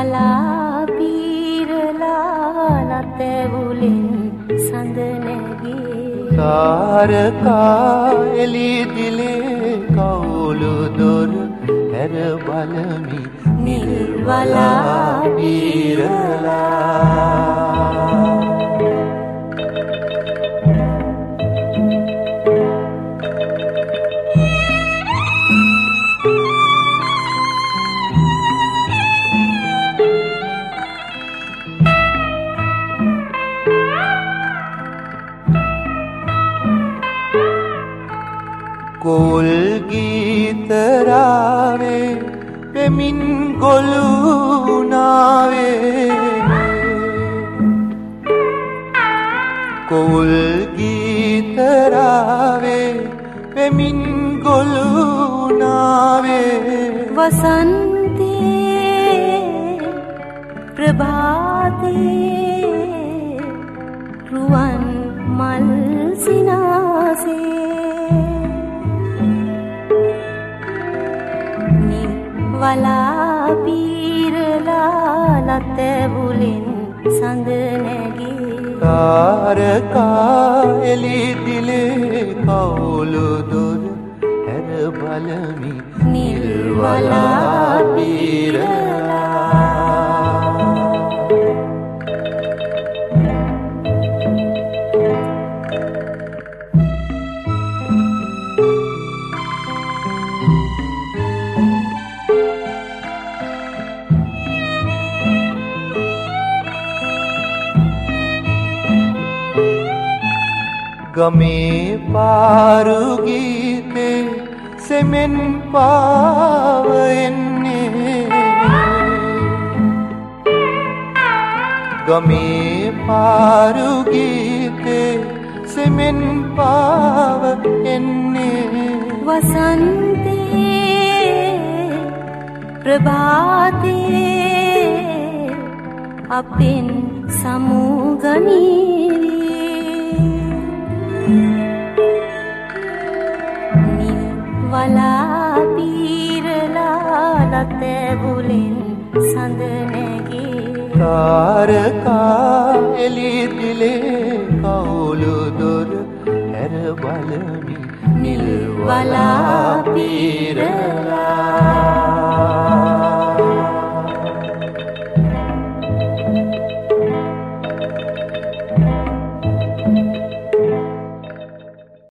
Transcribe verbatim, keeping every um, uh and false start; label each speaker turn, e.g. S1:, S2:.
S1: වලා පීරලා නතැවුලෙන් සඳ නැගේ
S2: තාරකා එලි දිලේ කවුළු දොර හැර බලමි
S1: නිල් වලා පීරලා
S2: කොල් ගීතරාවේ පෙමින් ගොළුනාවේ කොල් ගීතරාවේ පෙමින් ගොළුනාවේ
S1: වසන්තේ ප්‍රභාතේ රුවන් මල් සිනාසේ වලා පීරලා නතැවුලෙන් සඳ නැගේ
S2: තාරකා එලි දිලේ කවුළු දොර හැර බලමි
S1: නිල් වලා පීරලා
S2: ගමේ පාරු ගීතේ සෙමෙන් පාව එන්නේ ගමේ පාරු ගීතේ සෙමෙන් පාව එන්නේ
S1: වසන්තේ ප්‍රභාතේ අපෙන් සමුගනීවි වලා පීරලා නතැවුලෙන් සඳ නැගේ
S2: තාරකා එලි දිලේ කවුළු දොර හැර බලමි
S1: නිල් වලා පීරලා